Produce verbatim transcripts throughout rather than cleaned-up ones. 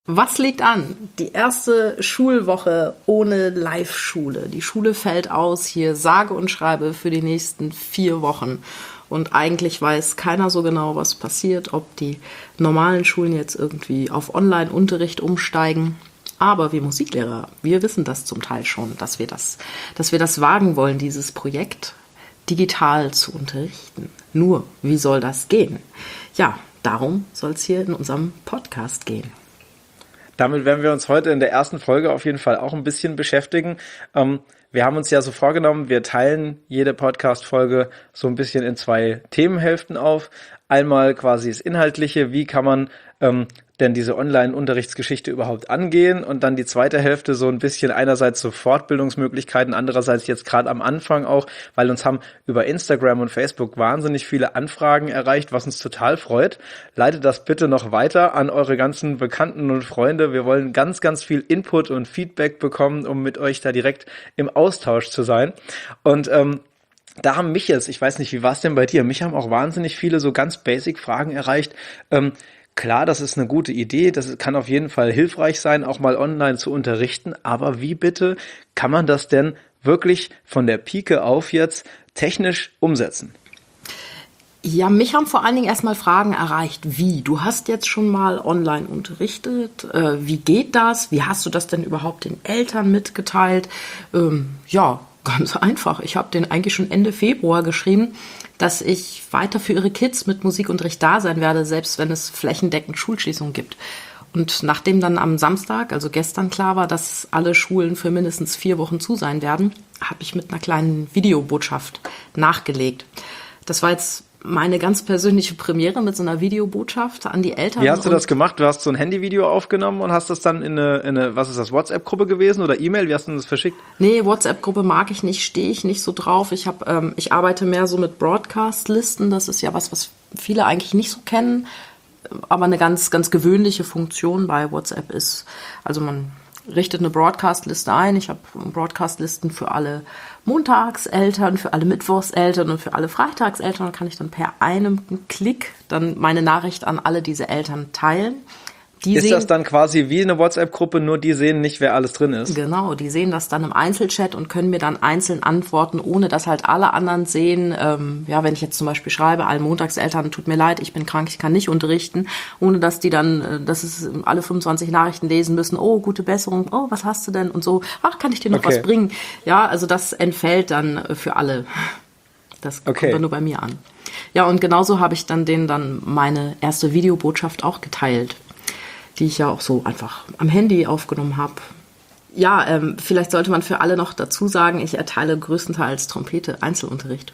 Was liegt an? Die erste Schulwoche ohne Live-Schule. Die Schule fällt aus, hier sage und schreibe für die nächsten vier Wochen. Und eigentlich weiß keiner so genau, was passiert, ob die normalen Schulen jetzt irgendwie auf Online-Unterricht umsteigen. Aber wir Musiklehrer, wir wissen das zum Teil schon, dass wir das, dass wir das wagen wollen, dieses Projekt digital zu unterrichten. Nur, wie soll das gehen? Ja, darum soll es hier in unserem Podcast gehen. Damit werden wir uns heute in der ersten Folge auf jeden Fall auch ein bisschen beschäftigen. Ähm, wir haben uns ja so vorgenommen, wir teilen jede Podcast-Folge so ein bisschen in zwei Themenhälften auf. Einmal quasi das Inhaltliche, wie kann man ähm, denn diese Online-Unterrichtsgeschichte überhaupt angehen, und dann die zweite Hälfte so ein bisschen einerseits so Fortbildungsmöglichkeiten, andererseits jetzt gerade am Anfang auch, weil uns haben über Instagram und Facebook wahnsinnig viele Anfragen erreicht, was uns total freut. Leitet das bitte noch weiter an eure ganzen Bekannten und Freunde. Wir wollen ganz, ganz viel Input und Feedback bekommen, um mit euch da direkt im Austausch zu sein. Und ähm, da haben mich jetzt, ich weiß nicht, wie war es denn bei dir? Mich haben auch wahnsinnig viele so ganz basic Fragen erreicht. Ähm, Klar, das ist eine gute Idee, das kann auf jeden Fall hilfreich sein, auch mal online zu unterrichten, aber wie bitte kann man das denn wirklich von der Pike auf jetzt technisch umsetzen? Ja, mich haben vor allen Dingen erstmal Fragen erreicht, wie? Du hast jetzt schon mal online unterrichtet, äh, wie geht das? Wie hast du das denn überhaupt den Eltern mitgeteilt? Ähm, ja, ganz einfach. Ich habe den eigentlich schon Ende Februar geschrieben, dass ich weiter für ihre Kids mit Musikunterricht da sein werde, selbst wenn es flächendeckend Schulschließungen gibt. Und nachdem dann am Samstag, also gestern, klar war, dass alle Schulen für mindestens vier Wochen zu sein werden, habe ich mit einer kleinen Videobotschaft nachgelegt. Das war jetzt meine ganz persönliche Premiere mit so einer Videobotschaft an die Eltern. Wie hast du das gemacht? Du hast so ein Handyvideo aufgenommen und hast das dann in eine, in eine, was ist das, WhatsApp-Gruppe gewesen oder E-Mail? Wie hast du das verschickt? Nee, WhatsApp-Gruppe mag ich nicht, stehe ich nicht so drauf. Ich habe, ähm, ich arbeite mehr so mit Broadcast-Listen. Das ist ja was, was viele eigentlich nicht so kennen, aber eine ganz, ganz gewöhnliche Funktion bei WhatsApp ist. Also man richtet eine Broadcast-Liste ein. Ich habe Broadcast-Listen für alle Montagseltern, für alle Mittwochseltern und für alle Freitagseltern. Da kann ich dann per einem Klick dann meine Nachricht an alle diese Eltern teilen. Die ist sehen, das dann quasi wie eine WhatsApp-Gruppe, nur die sehen nicht, wer alles drin ist? Genau, die sehen das dann im Einzelchat und können mir dann einzeln antworten, ohne dass halt alle anderen sehen. Ähm, ja, wenn ich jetzt zum Beispiel schreibe, alle Montagseltern, tut mir leid, ich bin krank, ich kann nicht unterrichten, ohne dass die dann, äh, dass es alle fünfundzwanzig Nachrichten lesen müssen, oh, gute Besserung, oh, was hast du denn? Und so, ach, kann ich dir noch okay. was bringen? Ja, also das entfällt dann für alle. Das okay. kommt dann nur bei mir an. Ja, und genauso habe ich dann denen dann meine erste Videobotschaft auch geteilt, die ich ja auch so einfach am Handy aufgenommen habe. Ja, ähm, vielleicht sollte man für alle noch dazu sagen, ich erteile größtenteils Trompete Einzelunterricht.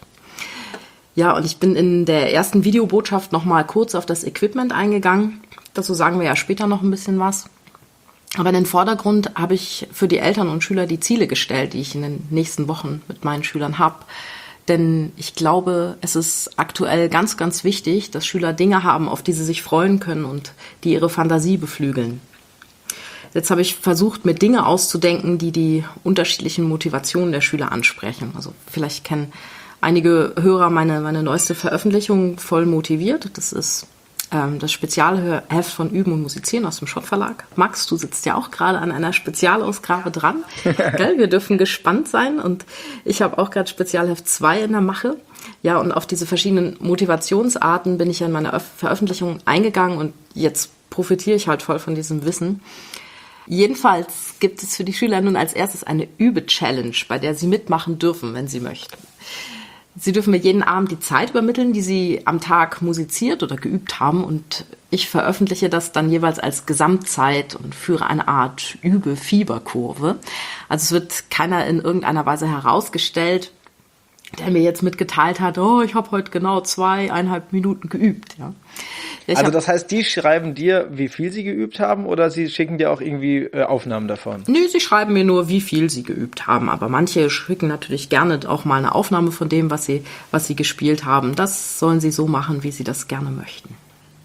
Ja, und ich bin in der ersten Videobotschaft noch mal kurz auf das Equipment eingegangen. Dazu sagen wir ja später noch ein bisschen was. Aber in den Vordergrund habe ich für die Eltern und Schüler die Ziele gestellt, die ich in den nächsten Wochen mit meinen Schülern habe. Denn ich glaube, es ist aktuell ganz, ganz wichtig, dass Schüler Dinge haben, auf die sie sich freuen können und die ihre Fantasie beflügeln. Jetzt habe ich versucht, mir Dinge auszudenken, die die unterschiedlichen Motivationen der Schüler ansprechen. Also vielleicht kennen einige Hörer meine, meine neueste Veröffentlichung Voll motiviert. Das ist ähm, das Spezialheft von Üben und Musizieren aus dem Schott Verlag. Max, du sitzt ja auch gerade an einer Spezialausgabe dran. Gell? Wir dürfen gespannt sein, und ich habe auch gerade Spezialheft zwei in der Mache. Ja, und auf diese verschiedenen Motivationsarten bin ich ja in meiner Veröffentlichung eingegangen, und jetzt profitiere ich halt voll von diesem Wissen. Jedenfalls gibt es für die Schüler nun als erstes eine Übe-Challenge, bei der sie mitmachen dürfen, wenn sie möchten. Sie dürfen mir jeden Abend die Zeit übermitteln, die Sie am Tag musiziert oder geübt haben, und ich veröffentliche das dann jeweils als Gesamtzeit und führe eine Art Übe-Fieberkurve. Also es wird keiner in irgendeiner Weise herausgestellt, der mir jetzt mitgeteilt hat, oh, ich habe heute genau zweieinhalb Minuten geübt. Ja. Ja, also das heißt, die schreiben dir, wie viel sie geübt haben, oder sie schicken dir auch irgendwie äh, Aufnahmen davon? Nö, sie schreiben mir nur, wie viel sie geübt haben. Aber manche schicken natürlich gerne auch mal eine Aufnahme von dem, was sie, was sie gespielt haben. Das sollen sie so machen, wie sie das gerne möchten.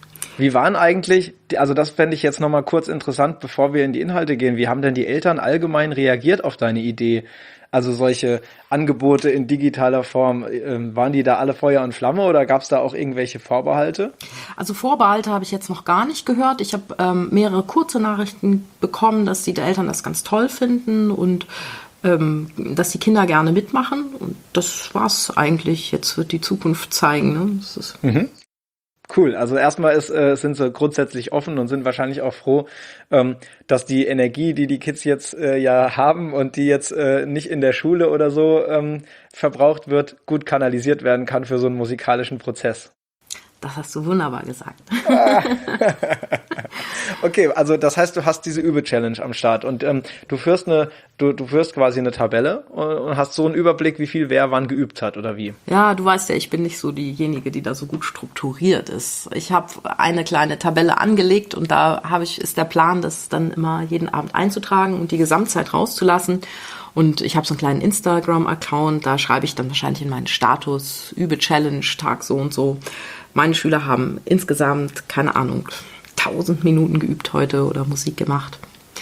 Wie waren eigentlich, also das fände ich jetzt nochmal kurz interessant, bevor wir in die Inhalte gehen, wie haben denn die Eltern allgemein reagiert auf deine Idee? Also solche Angebote in digitaler Form, äh, waren die da alle Feuer und Flamme oder gab es da auch irgendwelche Vorbehalte? Also Vorbehalte habe ich jetzt noch gar nicht gehört. Ich habe ähm, mehrere kurze Nachrichten bekommen, dass die Eltern das ganz toll finden und ähm, dass die Kinder gerne mitmachen. Und das war's eigentlich. Jetzt wird die Zukunft zeigen. Ne? Das ist mhm. Cool, also erstmal ist, äh, sind sie grundsätzlich offen und sind wahrscheinlich auch froh, ähm, dass die Energie, die die Kids jetzt äh, ja haben und die jetzt äh, nicht in der Schule oder so ähm, verbraucht wird, gut kanalisiert werden kann für so einen musikalischen Prozess. Das hast du wunderbar gesagt. Okay, also das heißt, du hast diese Übe-Challenge am Start und ähm, du führst eine, du, du führst quasi eine Tabelle und hast so einen Überblick, wie viel wer wann geübt hat oder wie? Ja, du weißt ja, ich bin nicht so diejenige, die da so gut strukturiert ist. Ich habe eine kleine Tabelle angelegt und da habe ich ist der Plan, das dann immer jeden Abend einzutragen und die Gesamtzeit rauszulassen. Und ich habe so einen kleinen Instagram-Account, da schreibe ich dann wahrscheinlich in meinen Status, Übe-Challenge, Tag so und so. Meine Schüler haben insgesamt, keine Ahnung, tausend Minuten geübt heute oder Musik gemacht.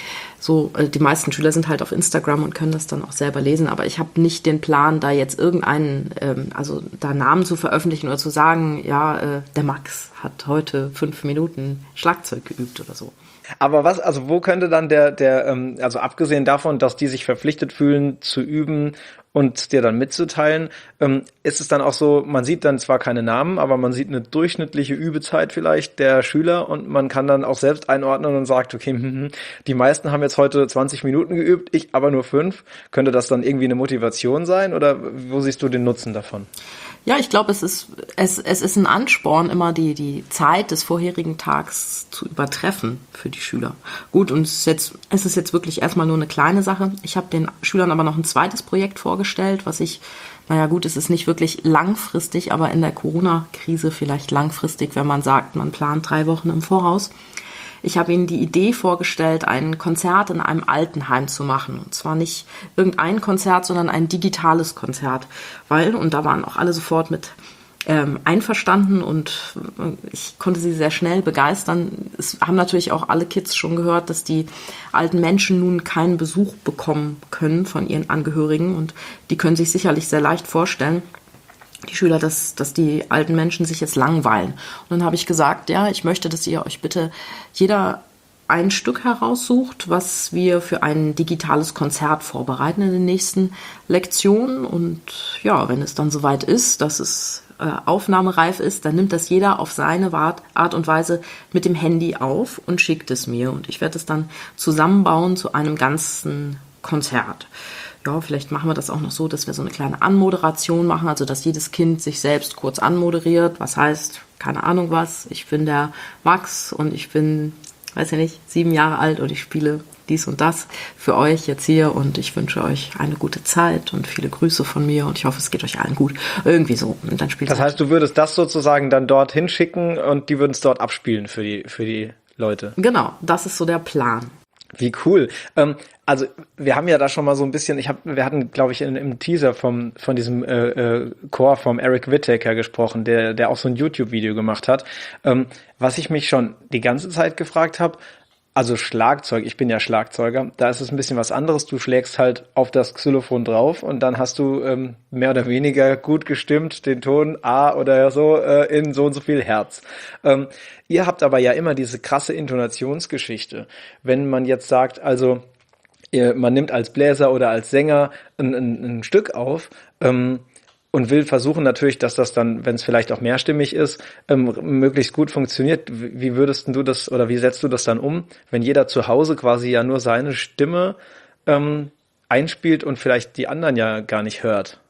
So, die meisten Schüler sind halt auf Instagram und können das dann auch selber lesen, aber ich habe nicht den Plan, da jetzt irgendeinen, ähm, also da Namen zu veröffentlichen oder zu sagen, ja, äh, der Max hat heute fünf Minuten Schlagzeug geübt oder so. Aber was, also wo könnte dann der, der, ähm, also abgesehen davon, dass die sich verpflichtet fühlen zu üben und dir dann mitzuteilen, ähm, ist es dann auch so, man sieht dann zwar keine Namen, aber man sieht eine durchschnittliche Übezeit vielleicht der Schüler und man kann dann auch selbst einordnen und sagt, okay, hm, die meisten haben jetzt heute zwanzig Minuten geübt, ich aber nur fünf. Könnte das dann irgendwie eine Motivation sein oder wo siehst du den Nutzen davon? Ja, ich glaube, es ist, es, es ist ein Ansporn, immer die, die Zeit des vorherigen Tags zu übertreffen für die Schüler. Gut, und es ist jetzt, es ist jetzt wirklich erstmal nur eine kleine Sache. Ich habe den Schülern aber noch ein zweites Projekt vorgestellt, was ich, naja gut, es ist nicht wirklich langfristig, aber in der Corona-Krise vielleicht langfristig, wenn man sagt, man plant drei Wochen im Voraus. Ich habe ihnen die Idee vorgestellt, ein Konzert in einem Altenheim zu machen. Und zwar nicht irgendein Konzert, sondern ein digitales Konzert. Weil, und da waren auch alle sofort mit ähm, einverstanden und ich konnte sie sehr schnell begeistern. Es haben natürlich auch alle Kids schon gehört, dass die alten Menschen nun keinen Besuch bekommen können von ihren Angehörigen. Und die können sich sicherlich sehr leicht vorstellen, die Schüler, dass, dass die alten Menschen sich jetzt langweilen. Und dann habe ich gesagt, ja, ich möchte, dass ihr euch bitte jeder ein Stück heraussucht, was wir für ein digitales Konzert vorbereiten in den nächsten Lektionen. Und ja, wenn es dann soweit ist, dass es äh, aufnahmereif ist, dann nimmt das jeder auf seine Art und Weise mit dem Handy auf und schickt es mir. Und ich werde es dann zusammenbauen zu einem ganzen Konzert. Ja, vielleicht machen wir das auch noch so, dass wir so eine kleine Anmoderation machen, also dass jedes Kind sich selbst kurz anmoderiert, was heißt, keine Ahnung was, ich bin der Max und ich bin, weiß ich nicht, sieben Jahre alt und ich spiele dies und das für euch jetzt hier und ich wünsche euch eine gute Zeit und viele Grüße von mir und ich hoffe, es geht euch allen gut. Irgendwie so. Und dann spielt das heißt, du würdest das sozusagen dann dort hinschicken und die würden es dort abspielen für die, für die Leute? Genau, das ist so der Plan. Wie cool. Ähm, also wir haben ja da schon mal so ein bisschen, ich hab, wir hatten, glaube ich, in, im Teaser vom von diesem äh, äh, Chor vom Eric Whittaker gesprochen, der der auch so ein YouTube-Video gemacht hat. Ähm, was ich mich schon die ganze Zeit gefragt habe, also Schlagzeug, ich bin ja Schlagzeuger, da ist es ein bisschen was anderes. Du schlägst halt auf das Xylophon drauf und dann hast du ähm, mehr oder weniger gut gestimmt den Ton A oder so äh, in so und so viel Herz. Ähm, ihr habt aber ja immer diese krasse Intonationsgeschichte. Wenn man jetzt sagt, also ihr, man nimmt als Bläser oder als Sänger ein, ein, ein Stück auf, ähm, und will versuchen natürlich, dass das dann, wenn es vielleicht auch mehrstimmig ist, ähm, möglichst gut funktioniert. Wie würdest du das oder wie setzt du das dann um, wenn jeder zu Hause quasi ja nur seine Stimme ähm, einspielt und vielleicht die anderen ja gar nicht hört?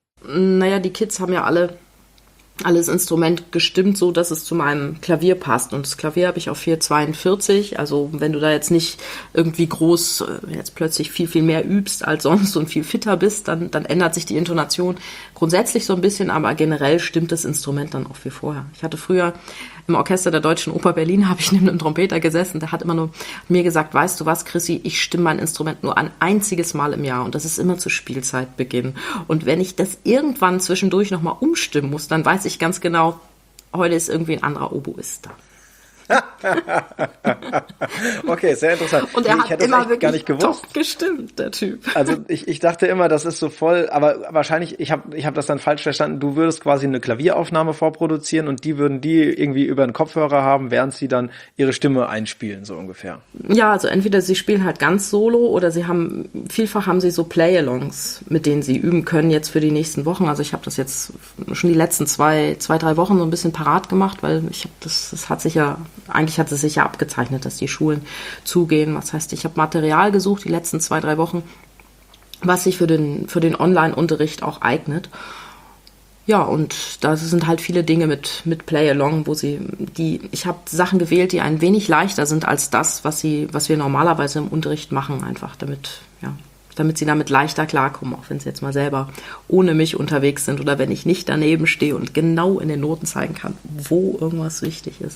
Naja, die Kids haben ja alle alles Instrument gestimmt, so dass es zu meinem Klavier passt. Und das Klavier habe ich auf vier zweiundvierzig. Also wenn du da jetzt nicht irgendwie groß jetzt plötzlich viel, viel mehr übst als sonst und viel fitter bist, dann, dann ändert sich die Intonation grundsätzlich so ein bisschen, aber generell stimmt das Instrument dann auch wie vorher. Ich hatte früher im Orchester der Deutschen Oper Berlin, habe ich neben einem Trompeter gesessen, der hat immer nur mir gesagt, weißt du was, Chrissy, ich stimme mein Instrument nur ein einziges Mal im Jahr und das ist immer zu Spielzeitbeginn. Und wenn ich das irgendwann zwischendurch nochmal umstimmen muss, dann weiß ich ganz genau, heute ist irgendwie ein anderer Oboist da. Okay, sehr interessant. Und er Nee, hat ich hätte immer es echt wirklich gar nicht gewusst. top gestimmt, der Typ. Also ich, ich dachte immer, das ist so voll, aber wahrscheinlich, ich habe ich hab das dann falsch verstanden, du würdest quasi eine Klavieraufnahme vorproduzieren und die würden die irgendwie über einen Kopfhörer haben, während sie dann ihre Stimme einspielen, so ungefähr. Ja, also entweder sie spielen halt ganz solo oder sie haben, vielfach haben sie so Play-Alongs, mit denen sie üben können jetzt für die nächsten Wochen. Also ich habe das jetzt schon die letzten zwei, zwei, drei Wochen so ein bisschen parat gemacht, weil ich habe das, das hat sich ja, eigentlich hat es sich ja abgezeichnet, dass die Schulen zugehen. Was heißt, ich habe Material gesucht die letzten zwei, drei Wochen, was sich für den, für den Online-Unterricht auch eignet. Ja, und da sind halt viele Dinge mit, mit Play-Along, wo sie, die, ich habe Sachen gewählt, die ein wenig leichter sind als das, was sie, was wir normalerweise im Unterricht machen, einfach damit, ja, damit sie damit leichter klarkommen, auch wenn sie jetzt mal selber ohne mich unterwegs sind oder wenn ich nicht daneben stehe und genau in den Noten zeigen kann, wo irgendwas wichtig ist.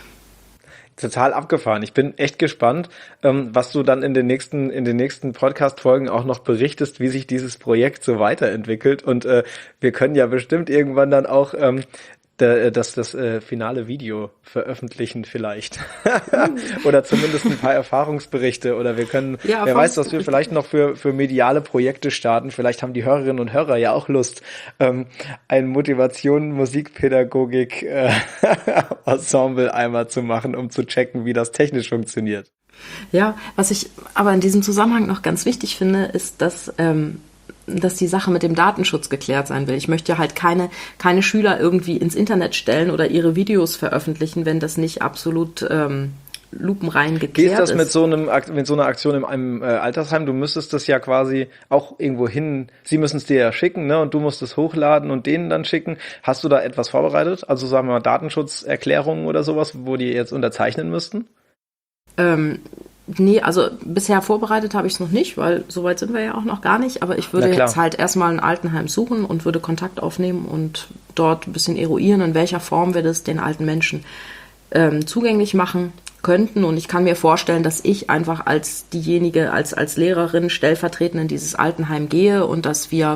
Total abgefahren. Ich bin echt gespannt, ähm, was du dann in den nächsten in den nächsten Podcast-Folgen auch noch berichtest, wie sich dieses Projekt so weiterentwickelt. Und äh, wir können ja bestimmt irgendwann dann auch ähm, da, das das äh, finale Video veröffentlichen vielleicht. Oder zumindest ein paar Erfahrungsberichte. Oder wir können, Ja, wer weiß, was wir vielleicht noch für für mediale Projekte starten. Vielleicht haben die Hörerinnen und Hörer ja auch Lust, ähm, ein Motivation Musikpädagogik äh, Ensemble einmal zu machen, um zu checken, wie das technisch funktioniert. Ja, was ich aber in diesem Zusammenhang noch ganz wichtig finde, ist, dass, ähm, dass die Sache mit dem Datenschutz geklärt sein will. Ich möchte halt keine, keine Schüler irgendwie ins Internet stellen oder ihre Videos veröffentlichen, wenn das nicht absolut ähm, lupenrein geklärt ist. Wie ist das mit so einem mit so einer Aktion in einem äh, Altersheim? Du müsstest das ja quasi auch irgendwo hin, sie müssen es dir ja schicken, ne? Und du musst es hochladen und denen dann schicken. Hast du da etwas vorbereitet? Also sagen wir mal Datenschutzerklärungen oder sowas, wo die jetzt unterzeichnen müssten? Ähm, nee, also bisher vorbereitet habe ich es noch nicht, weil so weit sind wir ja auch noch gar nicht. Aber ich würde jetzt halt erstmal ein Altenheim suchen und würde Kontakt aufnehmen und dort ein bisschen eruieren, in welcher Form wir das den alten Menschen ähm, zugänglich machen könnten. Und ich kann mir vorstellen, dass ich einfach als diejenige, als, als Lehrerin stellvertretend in dieses Altenheim gehe und dass wir,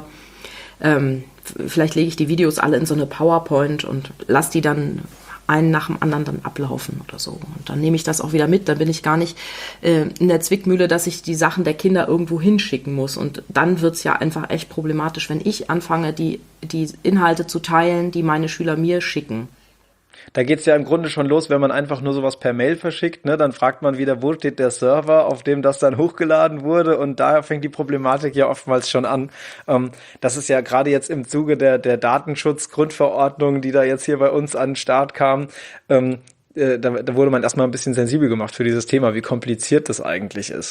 ähm, vielleicht lege ich die Videos alle in so eine PowerPoint und lasse die dann einen nach dem anderen dann ablaufen oder so. Und dann nehme ich das auch wieder mit. Dann bin ich gar nicht äh, in der Zwickmühle, dass ich die Sachen der Kinder irgendwo hinschicken muss. Und dann wird's ja einfach echt problematisch, wenn ich anfange, die, die Inhalte zu teilen, die meine Schüler mir schicken. Da geht's ja im Grunde schon los, wenn man einfach nur sowas per Mail verschickt, ne? Dann fragt man wieder, wo steht der Server, auf dem das dann hochgeladen wurde, und da fängt die Problematik ja oftmals schon an. Ähm, das ist ja gerade jetzt im Zuge der, der Datenschutzgrundverordnung, die da jetzt hier bei uns an den Start kam, ähm, äh, da, da wurde man erstmal ein bisschen sensibel gemacht für dieses Thema, wie kompliziert das eigentlich ist.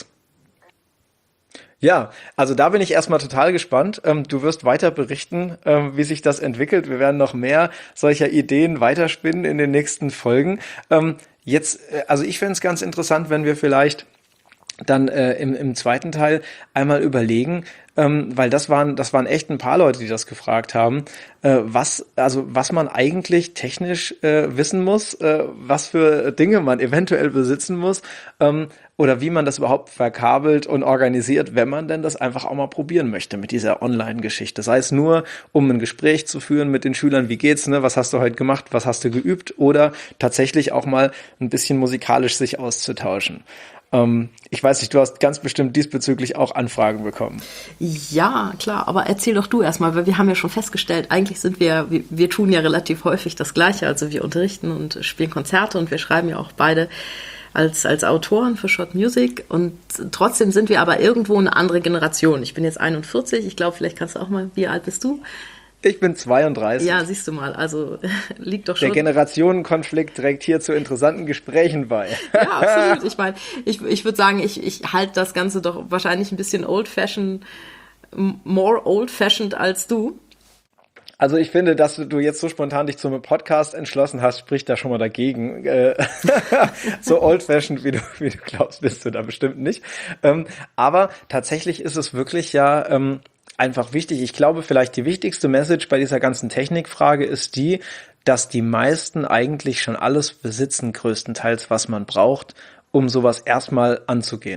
Ja, also da bin ich erstmal total gespannt. Ähm, du wirst weiter berichten, ähm, wie sich das entwickelt. Wir werden noch mehr solcher Ideen weiterspinnen in den nächsten Folgen. Ähm, jetzt, äh, also ich fände es ganz interessant, wenn wir vielleicht dann äh, im, im zweiten Teil einmal überlegen, ähm, weil das waren das waren echt ein paar Leute, die das gefragt haben, äh, was also was man eigentlich technisch äh, wissen muss, äh, was für Dinge man eventuell besitzen muss, ähm, oder wie man das überhaupt verkabelt und organisiert, wenn man denn das einfach auch mal probieren möchte mit dieser Online-Geschichte. Sei es nur, um ein Gespräch zu führen mit den Schülern, wie geht's, ne? Was hast du heute gemacht, was hast du geübt, oder tatsächlich auch mal ein bisschen musikalisch sich auszutauschen. Ähm, ich weiß nicht, du hast ganz bestimmt diesbezüglich auch Anfragen bekommen. Ja, klar, aber erzähl doch du erstmal, weil wir haben ja schon festgestellt, eigentlich sind wir, wir, wir tun ja relativ häufig das Gleiche, also wir unterrichten und spielen Konzerte und wir schreiben ja auch beide als, als Autoren für Schott Music, und trotzdem sind wir aber irgendwo eine andere Generation. Ich bin jetzt einundvierzig, ich glaube, vielleicht kannst du auch mal, wie alt bist du? Ich bin zweiunddreißig. Ja, siehst du mal, also liegt doch schon. Der Generationenkonflikt trägt hier zu interessanten Gesprächen bei. Ja, absolut. Ich meine, ich, ich würde sagen, ich, ich halte das Ganze doch wahrscheinlich ein bisschen old-fashioned, more old-fashioned als du. Also ich finde, dass du jetzt so spontan dich zum Podcast entschlossen hast, spricht da schon mal dagegen. So old-fashioned, wie du, wie du glaubst, bist du da bestimmt nicht. Aber tatsächlich ist es wirklich ja einfach wichtig. Ich glaube, vielleicht die wichtigste Message bei dieser ganzen Technikfrage ist die, dass die meisten eigentlich schon alles besitzen, größtenteils, was man braucht, um sowas erstmal anzugehen.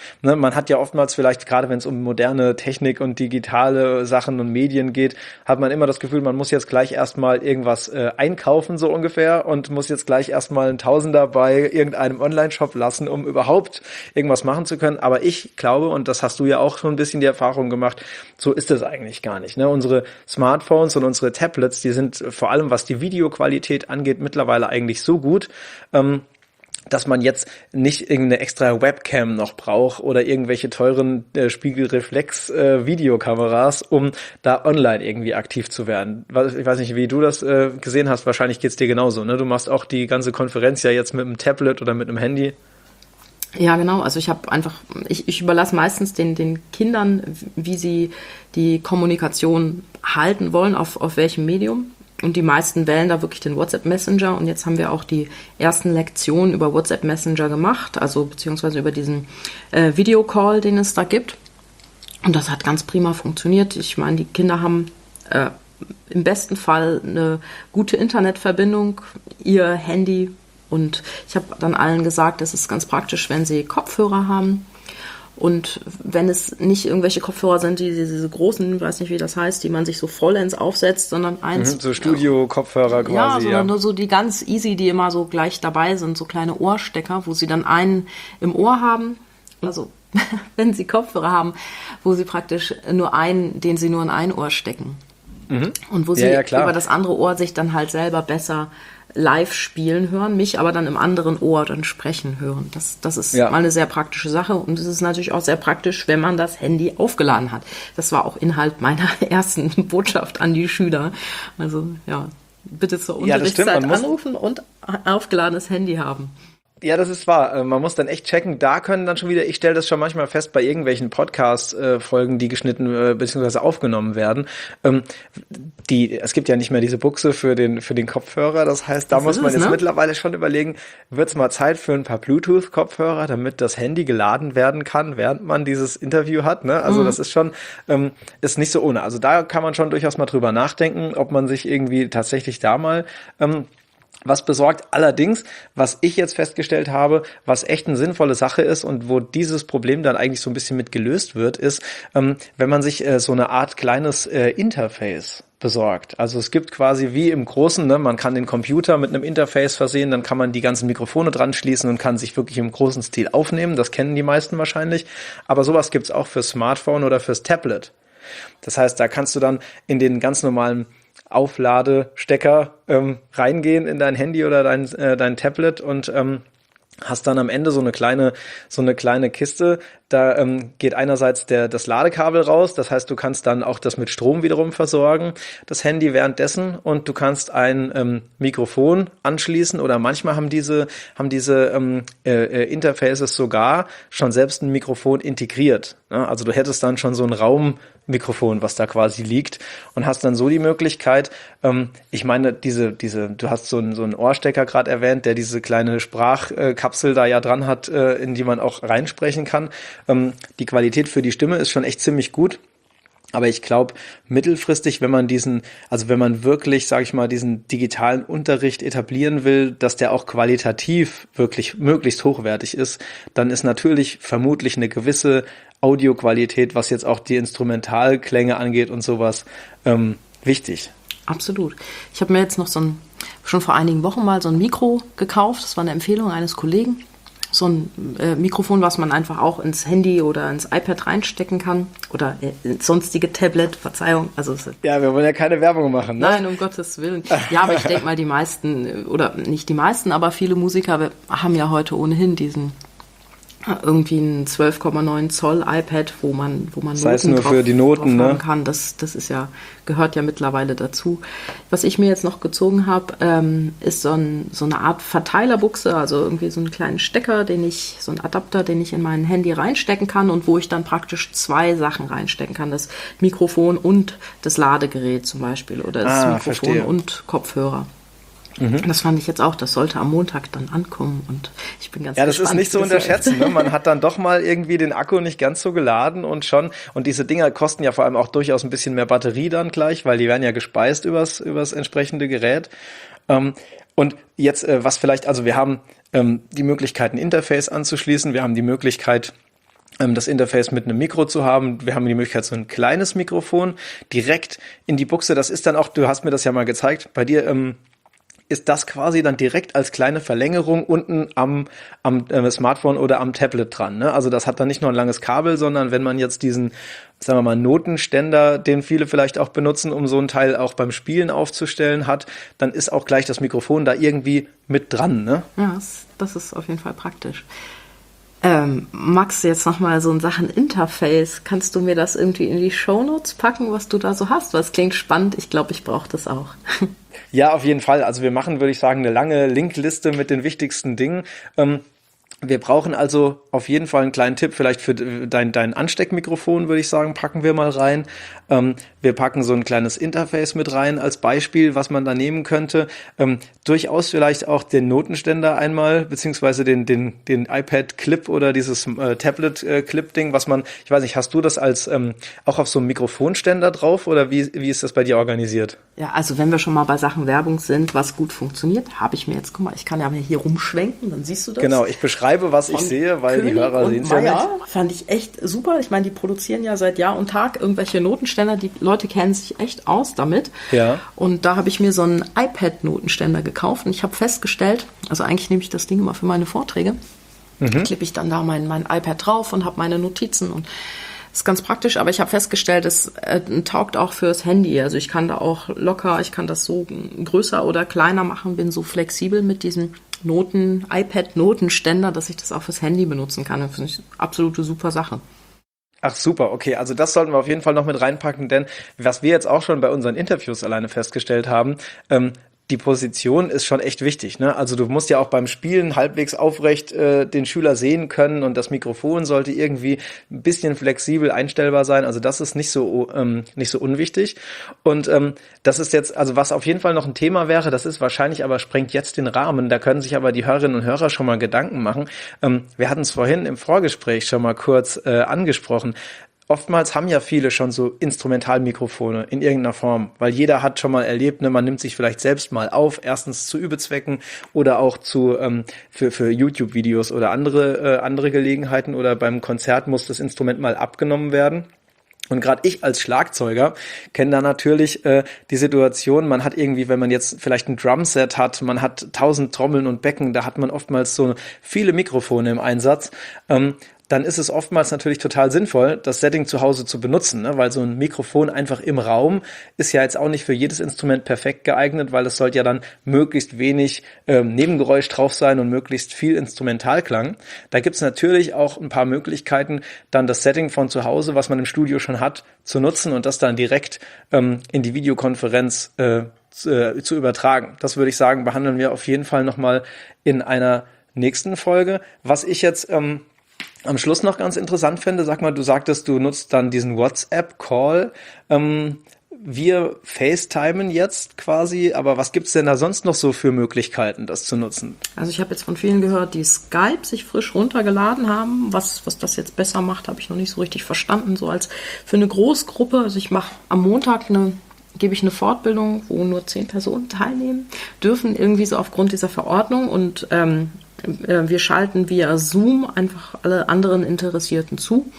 Ne, man hat ja oftmals vielleicht, gerade wenn es um moderne Technik und digitale Sachen und Medien geht, hat man immer das Gefühl, man muss jetzt gleich erstmal irgendwas äh, einkaufen, so ungefähr, und muss jetzt gleich erstmal einen Tausender bei irgendeinem Online-Shop lassen, um überhaupt irgendwas machen zu können. Aber ich glaube, und das hast du ja auch schon ein bisschen die Erfahrung gemacht, so ist es eigentlich gar nicht. Ne? Unsere Smartphones und unsere Tablets, die sind vor allem, was die Videoqualität angeht, mittlerweile eigentlich so gut, ähm, dass man jetzt nicht irgendeine extra Webcam noch braucht oder irgendwelche teuren äh, Spiegelreflex-Videokameras, äh, um da online irgendwie aktiv zu werden. Ich weiß nicht, wie du das äh, gesehen hast, wahrscheinlich geht's dir genauso, ne? Du machst auch die ganze Konferenz ja jetzt mit einem Tablet oder mit einem Handy. Ja, genau. Also ich habe einfach, ich, ich überlasse meistens den, den Kindern, wie sie die Kommunikation halten wollen, auf, auf welchem Medium. Und die meisten wählen da wirklich den WhatsApp Messenger. Und jetzt haben wir auch die ersten Lektionen über WhatsApp Messenger gemacht, also beziehungsweise über diesen äh, Videocall, den es da gibt. Und das hat ganz prima funktioniert. Ich meine, die Kinder haben äh, im besten Fall eine gute Internetverbindung, ihr Handy. Und ich habe dann allen gesagt, es ist ganz praktisch, wenn sie Kopfhörer haben. Und wenn es nicht irgendwelche Kopfhörer sind, die diese großen, ich weiß nicht, wie das heißt, die man sich so vollends aufsetzt, sondern eins. Mhm, so Studio-Kopfhörer quasi. Ja, sondern ja. Nur so die ganz easy, die immer so gleich dabei sind, so kleine Ohrstecker, wo sie dann einen im Ohr haben. Also, wenn sie Kopfhörer haben, wo sie praktisch nur einen, den sie nur in ein Ohr stecken. Mhm. Und wo sie ja, ja, über das andere Ohr sich dann halt selber besser live spielen hören, mich aber dann im anderen Ohr dann sprechen hören. Das, das ist ja mal eine sehr praktische Sache und es ist natürlich auch sehr praktisch, wenn man das Handy aufgeladen hat. Das war auch Inhalt meiner ersten Botschaft an die Schüler. Also ja, bitte zur Unterrichtszeit ja, anrufen und aufgeladenes Handy haben. Ja, das ist wahr. Man muss dann echt checken. Da können dann schon wieder, ich stelle das schon manchmal fest bei irgendwelchen Podcast-Folgen, die geschnitten äh, bzw. aufgenommen werden. Ähm, die, es gibt ja nicht mehr diese Buchse für den für den Kopfhörer. Das heißt, da das muss man es, jetzt ne? mittlerweile schon überlegen, wird es mal Zeit für ein paar Bluetooth-Kopfhörer, damit das Handy geladen werden kann, während man dieses Interview hat. Ne? Also mhm. das ist schon, ähm, ist nicht so ohne. Also da kann man schon durchaus mal drüber nachdenken, ob man sich irgendwie tatsächlich da mal ähm, was besorgt. Allerdings, was ich jetzt festgestellt habe, was echt eine sinnvolle Sache ist und wo dieses Problem dann eigentlich so ein bisschen mit gelöst wird, ist, ähm, wenn man sich äh, so eine Art kleines äh, Interface besorgt. Also es gibt quasi wie im Großen, ne, man kann den Computer mit einem Interface versehen, dann kann man die ganzen Mikrofone dran schließen und kann sich wirklich im großen Stil aufnehmen. Das kennen die meisten wahrscheinlich. Aber sowas gibt's auch fürs Smartphone oder fürs Tablet. Das heißt, da kannst du dann in den ganz normalen Aufladestecker ähm, reingehen in dein Handy oder dein äh, dein Tablet und ähm, hast dann am Ende so eine kleine so eine kleine Kiste. Da ähm, geht einerseits der das Ladekabel raus, das heißt, du kannst dann auch das mit Strom wiederum versorgen, das Handy währenddessen, und du kannst ein ähm, Mikrofon anschließen oder manchmal haben diese haben diese ähm, äh, Interfaces sogar schon selbst ein Mikrofon integriert. Ne? Also du hättest dann schon so ein Raummikrofon, was da quasi liegt, und hast dann so die Möglichkeit, ähm, ich meine, diese diese du hast so einen so einen Ohrstecker gerade erwähnt, der diese kleine Sprachkapsel da ja dran hat, äh, in die man auch reinsprechen kann. Ähm, die Qualität für die Stimme ist schon echt ziemlich gut. Aber ich glaube, mittelfristig, wenn man diesen, also wenn man wirklich, sage ich mal, diesen digitalen Unterricht etablieren will, dass der auch qualitativ wirklich möglichst hochwertig ist, dann ist natürlich vermutlich eine gewisse Audioqualität, was jetzt auch die Instrumentalklänge angeht und sowas, ähm, wichtig. Absolut. Ich habe mir jetzt noch so ein, schon vor einigen Wochen mal so ein Mikro gekauft. Das war eine Empfehlung eines Kollegen. So ein äh, Mikrofon, was man einfach auch ins Handy oder ins iPad reinstecken kann oder äh, ins sonstige Tablet, Verzeihung. Also ja, wir wollen ja keine Werbung machen, ne? Nein, um Gottes Willen. Ja, aber ich denke mal, die meisten, oder nicht die meisten, aber viele Musiker haben ja heute ohnehin diesen irgendwie ein zwölf Komma neun Zoll iPad, wo man wo man das heißt Noten nur drauf, für die Noten, drauf haben ne? kann. Das das ist ja gehört ja mittlerweile dazu. Was ich mir jetzt noch gezogen habe, ähm, ist so ein so eine Art Verteilerbuchse, also irgendwie so einen kleinen Stecker, den ich so einen Adapter, den ich in mein Handy reinstecken kann und wo ich dann praktisch zwei Sachen reinstecken kann: das Mikrofon und das Ladegerät zum Beispiel oder das ah, Mikrofon verstehe. Und Kopfhörer. Mhm. Das fand ich jetzt auch, das sollte am Montag dann ankommen und ich bin ganz Ja, das gespannt, ist nicht zu unterschätzen, ne? Man hat dann doch mal irgendwie den Akku nicht ganz so geladen und schon, und diese Dinger kosten ja vor allem auch durchaus ein bisschen mehr Batterie dann gleich, weil die werden ja gespeist übers, übers entsprechende Gerät. Ähm, und jetzt, äh, was vielleicht, also wir haben ähm, die Möglichkeit, ein Interface anzuschließen, wir haben die Möglichkeit, das Interface mit einem Mikro zu haben. Wir haben die Möglichkeit, so ein kleines Mikrofon direkt in die Buchse. Das ist dann auch, du hast mir das ja mal gezeigt, bei dir ähm, ist das quasi dann direkt als kleine Verlängerung unten am, am äh, Smartphone oder am Tablet dran. Ne? Also das hat dann nicht nur ein langes Kabel, sondern wenn man jetzt diesen, sagen wir mal, Notenständer, den viele vielleicht auch benutzen, um so ein Teil auch beim Spielen aufzustellen hat, dann ist auch gleich das Mikrofon da irgendwie mit dran. Ne? Ja, das, das ist auf jeden Fall praktisch. Ähm, Max, jetzt nochmal so in Sachen Interface. Kannst du mir das irgendwie in die Shownotes packen, was du da so hast? Weil es klingt spannend. Ich glaube, ich brauche das auch. Ja, auf jeden Fall. Also wir machen, würde ich sagen, eine lange Linkliste mit den wichtigsten Dingen. Ähm, Wir brauchen also auf jeden Fall einen kleinen Tipp, vielleicht für dein, dein Ansteckmikrofon, würde ich sagen, packen wir mal rein. Ähm, wir packen so ein kleines Interface mit rein als Beispiel, was man da nehmen könnte. Ähm, durchaus vielleicht auch den Notenständer einmal, beziehungsweise den, den, den iPad-Clip oder dieses äh, Tablet-Clip-Ding, was man, ich weiß nicht, hast du das als ähm, auch auf so einem Mikrofonständer drauf oder wie, wie ist das bei dir organisiert? Ja, also wenn wir schon mal bei Sachen Werbung sind, was gut funktioniert, habe ich mir jetzt, guck mal, ich kann ja hier rumschwenken, dann siehst du das. Genau, ich beschreibe, was ich sehe, weil König die Hörer sehen es ja nicht. Fand ich echt super. Ich meine, die produzieren ja seit Jahr und Tag irgendwelche Notenständer. Die Leute kennen sich echt aus damit. Ja. Und da habe ich mir so einen iPad-Notenständer gekauft und ich habe festgestellt, also eigentlich nehme ich das Ding immer für meine Vorträge, mhm. klippe ich dann da mein, mein iPad drauf und habe meine Notizen und das ist ganz praktisch, aber ich habe festgestellt, es äh, taugt auch fürs Handy. Also ich kann da auch locker, ich kann das so größer oder kleiner machen, bin so flexibel mit diesem Noten, iPad-Notenständer, dass ich das auch fürs Handy benutzen kann. Das finde ich eine absolute super Sache. Ach super, okay, also das sollten wir auf jeden Fall noch mit reinpacken, denn was wir jetzt auch schon bei unseren Interviews alleine festgestellt haben, ähm, die Position ist schon echt wichtig, ne? Also du musst ja auch beim Spielen halbwegs aufrecht äh, den Schüler sehen können und das Mikrofon sollte irgendwie ein bisschen flexibel einstellbar sein. Also das ist nicht so ähm, nicht so unwichtig. Und ähm, das ist jetzt, also was auf jeden Fall noch ein Thema wäre, das ist wahrscheinlich aber sprengt jetzt den Rahmen. Da können sich aber die Hörerinnen und Hörer schon mal Gedanken machen. Ähm, wir hatten es vorhin im Vorgespräch schon mal kurz äh, angesprochen. Oftmals haben ja viele schon so Instrumentalmikrofone in irgendeiner Form, weil jeder hat schon mal erlebt, ne, man nimmt sich vielleicht selbst mal auf, erstens zu Übezwecken oder auch zu ähm, für für YouTube-Videos oder andere äh, andere Gelegenheiten oder beim Konzert muss das Instrument mal abgenommen werden. Und gerade ich als Schlagzeuger kenne da natürlich äh, die Situation, man hat irgendwie, wenn man jetzt vielleicht ein Drumset hat, man hat tausend Trommeln und Becken, da hat man oftmals so viele Mikrofone im Einsatz. Ähm, dann ist es oftmals natürlich total sinnvoll, das Setting zu Hause zu benutzen, ne? Weil so ein Mikrofon einfach im Raum ist ja jetzt auch nicht für jedes Instrument perfekt geeignet, weil es sollte ja dann möglichst wenig ähm, Nebengeräusch drauf sein und möglichst viel Instrumentalklang. Da gibt's natürlich auch ein paar Möglichkeiten, dann das Setting von zu Hause, was man im Studio schon hat, zu nutzen und das dann direkt ähm, in die Videokonferenz äh, zu, äh, zu übertragen. Das würde ich sagen, behandeln wir auf jeden Fall nochmal in einer nächsten Folge. Was ich jetzt ähm, am Schluss noch ganz interessant finde, sag mal, du sagtest, du nutzt dann diesen WhatsApp-Call. Ähm, wir FaceTimen jetzt quasi, aber was gibt's denn da sonst noch so für Möglichkeiten, das zu nutzen? Also ich habe jetzt von vielen gehört, die Skype sich frisch runtergeladen haben. Was, was das jetzt besser macht, habe ich noch nicht so richtig verstanden. So als für eine Großgruppe, also ich mache am Montag eine gebe ich eine Fortbildung, wo nur zehn Personen teilnehmen dürfen, irgendwie so aufgrund dieser Verordnung und ähm, wir schalten via Zoom einfach alle anderen Interessierten zu.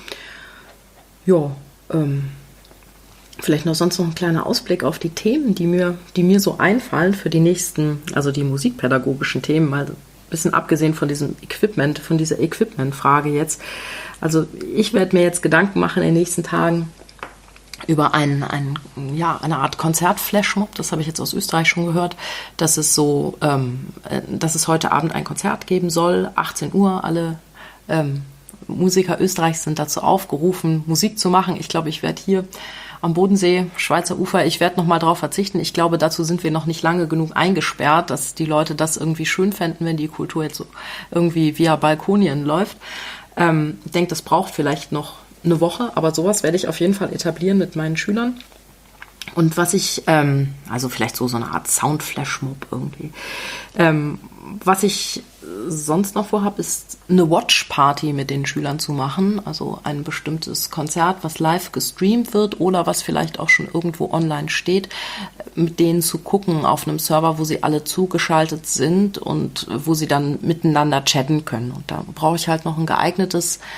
Ja, ähm, vielleicht noch sonst noch ein kleiner Ausblick auf die Themen, die mir, die mir so einfallen für die nächsten, also die musikpädagogischen Themen, mal ein bisschen abgesehen von diesem Equipment, von dieser Equipment-Frage jetzt. Also ich werde mir jetzt Gedanken machen in den nächsten Tagen über einen, einen, ja, eine Art Konzert-Flashmob, das habe ich jetzt aus Österreich schon gehört, dass es so, ähm, dass es heute Abend ein Konzert geben soll, achtzehn Uhr, alle ähm, Musiker Österreichs sind dazu aufgerufen, Musik zu machen. Ich glaube, ich werde hier am Bodensee, Schweizer Ufer, ich werde nochmal drauf verzichten. Ich glaube, dazu sind wir noch nicht lange genug eingesperrt, dass die Leute das irgendwie schön fänden, wenn die Kultur jetzt so irgendwie via Balkonien läuft. Ähm, ich denke, das braucht vielleicht noch eine Woche, aber sowas werde ich auf jeden Fall etablieren mit meinen Schülern. Und was ich, ähm, also vielleicht so so eine Art Sound-Flashmob irgendwie. Ähm, was ich sonst noch vorhabe, ist eine Watch-Party mit den Schülern zu machen. Also ein bestimmtes Konzert, was live gestreamt wird oder was vielleicht auch schon irgendwo online steht, mit denen zu gucken auf einem Server, wo sie alle zugeschaltet sind und wo sie dann miteinander chatten können. Und da brauche ich halt noch ein geeignetes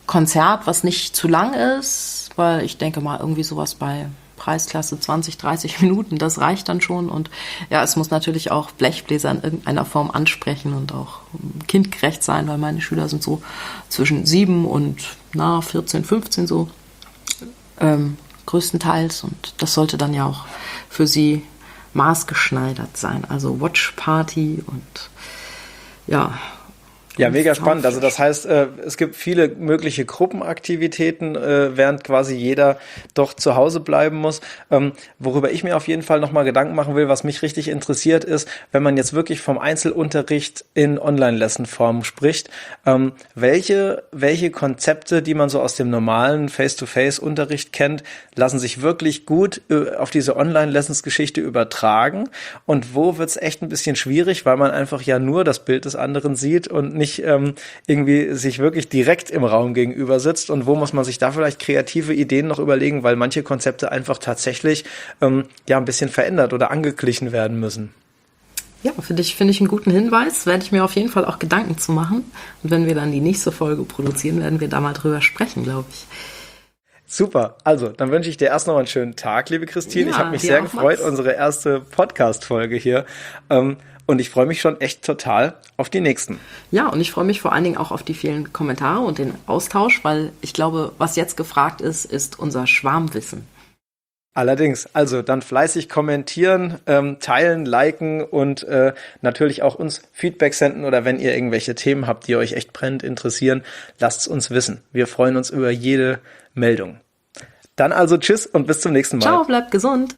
Konzert, was nicht zu lang ist, weil ich denke mal irgendwie sowas bei Preisklasse zwanzig, dreißig Minuten, das reicht dann schon. Und ja, es muss natürlich auch Blechbläser in irgendeiner Form ansprechen und auch kindgerecht sein, weil meine Schüler sind so zwischen sieben und na, vierzehn, fünfzehn so ähm, größtenteils. Und das sollte dann ja auch für sie maßgeschneidert sein. Also Watch Party und ja. Ja, mega spannend. Also das heißt, äh, es gibt viele mögliche Gruppenaktivitäten, äh, während quasi jeder doch zu Hause bleiben muss. Ähm, worüber ich mir auf jeden Fall nochmal Gedanken machen will, was mich richtig interessiert ist, wenn man jetzt wirklich vom Einzelunterricht in Online-Lesson-Form spricht, ähm, welche, welche Konzepte, die man so aus dem normalen Face-to-Face-Unterricht kennt, lassen sich wirklich gut äh, auf diese Online-Lessons-Geschichte übertragen, und wo wird's echt ein bisschen schwierig, weil man einfach ja nur das Bild des anderen sieht und nicht ähm, irgendwie sich wirklich direkt im Raum gegenüber sitzt, und wo muss man sich da vielleicht kreative Ideen noch überlegen, weil manche Konzepte einfach tatsächlich ähm, ja ein bisschen verändert oder angeglichen werden müssen. Ja, finde ich, finde ich einen guten Hinweis, werde ich mir auf jeden Fall auch Gedanken zu machen, und wenn wir dann die nächste Folge produzieren, werden wir da mal drüber sprechen, glaube ich. Super, also dann wünsche ich dir erst noch einen schönen Tag, liebe Christine. Ja, ich habe mich sehr auch, gefreut, Max. unsere erste Podcast-Folge hier. Ähm, Und ich freue mich schon echt total auf die nächsten. Ja, und ich freue mich vor allen Dingen auch auf die vielen Kommentare und den Austausch, weil ich glaube, was jetzt gefragt ist, ist unser Schwarmwissen. Allerdings, also dann fleißig kommentieren, ähm, teilen, liken und äh, natürlich auch uns Feedback senden, oder wenn ihr irgendwelche Themen habt, die euch echt brennend interessieren, lasst es uns wissen. Wir freuen uns über jede Meldung. Dann also tschüss und bis zum nächsten Mal. Ciao, bleibt gesund.